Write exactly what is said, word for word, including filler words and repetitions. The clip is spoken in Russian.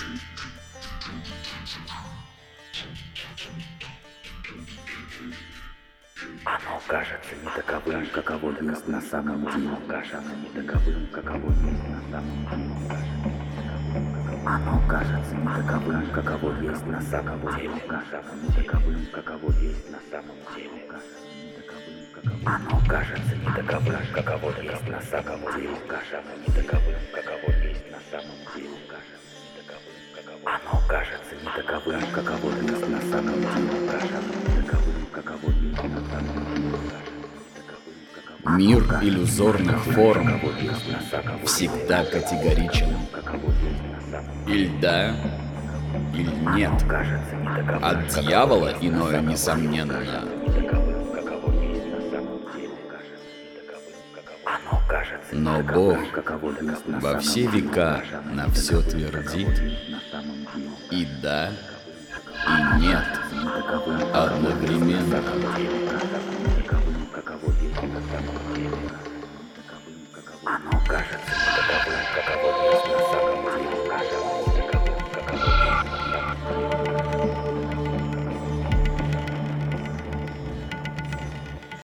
Оно кажется не таковым, каково есть на самом деле. Кажется не таковым, каково есть на самом деле. Оно кажется не таковым, каково есть на самом деле. Кажется не таковым, каково есть на самом деле. Оно кажется не таковым, каково есть на самом деле. Кажется не таковым, каково есть на самом деле. Оно кажется не таковым, каково есть на самом деле. Кажется не таковым, каково есть на самом деле. Мир иллюзорных форм всегда категоричен. Иль да, иль нет. От дьявола иное несомненно. Но Бог во все века на все твердит и да, и нет одновременно. Оно кажется